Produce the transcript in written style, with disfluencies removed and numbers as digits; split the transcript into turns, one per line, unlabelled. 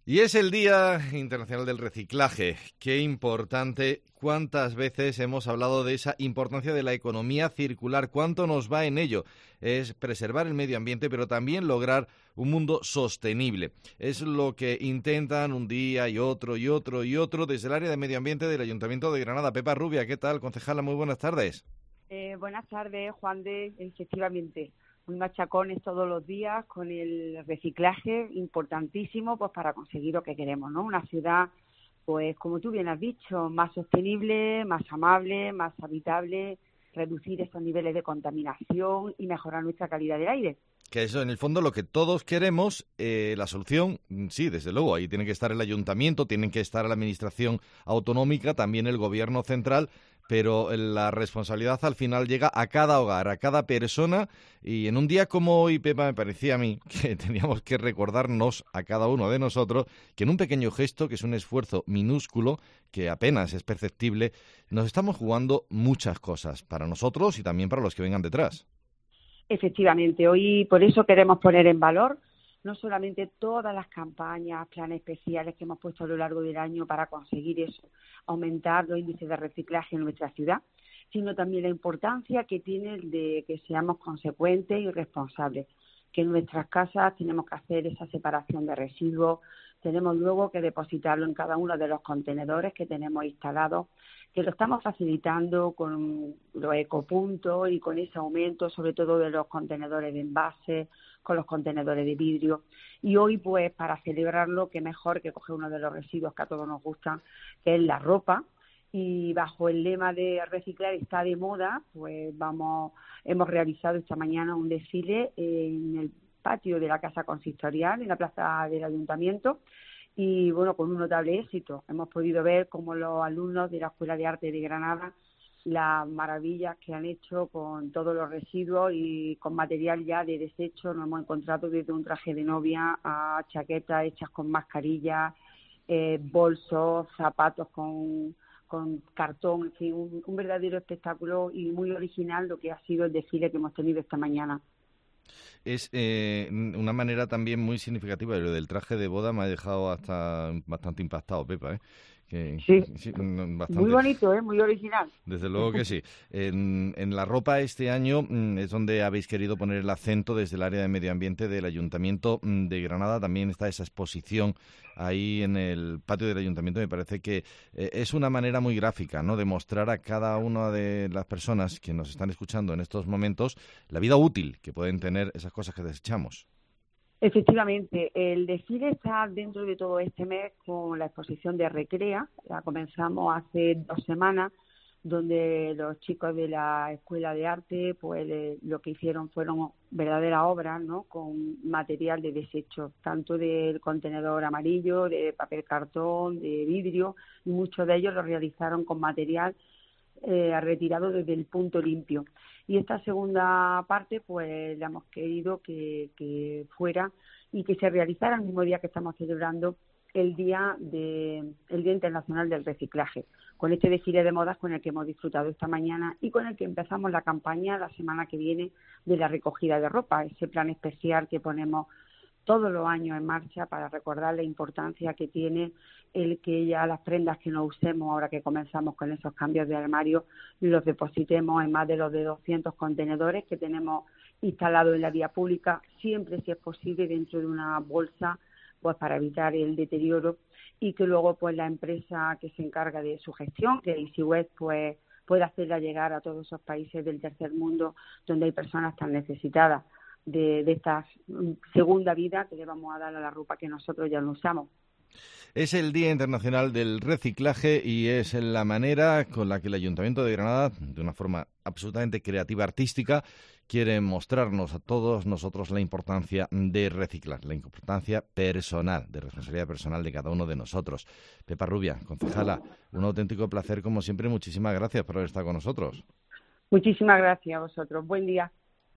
Y es el Día Internacional del Reciclaje. Qué importante, cuántas veces hemos hablado de esa importancia de la economía circular, cuánto nos va en ello. Es preservar el medio ambiente, pero también lograr un mundo sostenible. Es lo que intentan un día y otro y otro y otro desde el área de medio ambiente del Ayuntamiento de Granada. Pepa Rubia, ¿qué tal, concejala? Muy buenas tardes.
Buenas tardes, Juan de, efectivamente, muy machacones todos los días con el reciclaje, importantísimo pues para conseguir lo que queremos, ¿no? Una ciudad, pues como tú bien has dicho, más sostenible, más amable, más habitable, reducir estos niveles de contaminación y mejorar nuestra calidad del aire.
Que eso, en el fondo, lo que todos queremos, la solución, sí, desde luego, ahí tiene que estar el ayuntamiento, tienen que estar la administración autonómica, también el gobierno central, pero la responsabilidad al final llega a cada hogar, a cada persona, y en un día como hoy, Pepa, me parecía a mí que teníamos que recordarnos a cada uno de nosotros que en un pequeño gesto, que es un esfuerzo minúsculo, que apenas es perceptible, nos estamos jugando muchas cosas, para nosotros y también para los que vengan detrás.
Efectivamente, hoy por eso queremos poner en valor no solamente todas las campañas, planes especiales que hemos puesto a lo largo del año para conseguir eso, aumentar los índices de reciclaje en nuestra ciudad, sino también la importancia que tiene el de que seamos consecuentes y responsables, que en nuestras casas tenemos que hacer esa separación de residuos, tenemos luego que depositarlo en cada uno de los contenedores que tenemos instalados, que lo estamos facilitando con los ecopuntos y con ese aumento, sobre todo de los contenedores de envase, con los contenedores de vidrio. Y hoy, pues, para celebrarlo, qué mejor que coger uno de los residuos que a todos nos gustan, que es la ropa. Y bajo el lema de reciclar está de moda, pues hemos realizado esta mañana un desfile en el patio de la Casa Consistorial, en la plaza del Ayuntamiento, y bueno, con un notable éxito. Hemos podido ver cómo los alumnos de la Escuela de Arte de Granada, las maravillas que han hecho con todos los residuos y con material ya de desecho. Nos hemos encontrado desde un traje de novia a chaquetas hechas con mascarillas, bolsos, zapatos con cartón, en fin, un verdadero espectáculo y muy original lo que ha sido el desfile que hemos tenido esta mañana.
Es una manera también muy significativa. Lo del traje de boda me ha dejado hasta bastante impactado, Pepa, ¿eh?
Sí,
Bastante.
muy bonito, muy original.
Desde luego que sí. En la ropa este año es donde habéis querido poner el acento desde el área de medio ambiente del Ayuntamiento de Granada. También está esa exposición ahí en el patio del Ayuntamiento. Me parece que es una manera muy gráfica, ¿no?, de mostrar a cada una de las personas que nos están escuchando en estos momentos la vida útil que pueden tener esas cosas que desechamos.
Efectivamente, el desfile está dentro de todo este mes con la exposición de Recrea. La comenzamos hace 2 semanas, donde los chicos de la Escuela de Arte pues lo que hicieron fueron verdaderas obras, ¿no?, con material de desecho, tanto del contenedor amarillo, de papel cartón, de vidrio, y muchos de ellos lo realizaron con material retirado desde el punto limpio. Y esta segunda parte pues la hemos querido que fuera y que se realizara el mismo día que estamos celebrando el Día Internacional del Reciclaje, con este desfile de modas con el que hemos disfrutado esta mañana y con el que empezamos la campaña la semana que viene de la recogida de ropa, ese plan especial que ponemos todos los años en marcha para recordar la importancia que tiene el que ya las prendas que no usemos, ahora que comenzamos con esos cambios de armario, los depositemos en más de los de 200 contenedores que tenemos instalados en la vía pública, siempre, si es posible, dentro de una bolsa, pues para evitar el deterioro, y que luego pues la empresa que se encarga de su gestión, que es EasyWaste, pues pueda hacerla llegar a todos esos países del tercer mundo donde hay personas tan necesitadas de esta segunda vida que le vamos a dar a la ropa que nosotros ya no usamos.
Es el Día Internacional del Reciclaje y es la manera con la que el Ayuntamiento de Granada, de una forma absolutamente creativa, artística, quiere mostrarnos a todos nosotros la importancia de reciclar, la importancia personal, de responsabilidad personal de cada uno de nosotros. Pepa Rubia, concejala, un auténtico placer como siempre. Muchísimas gracias por haber estado con nosotros.
Muchísimas gracias a vosotros. Buen día.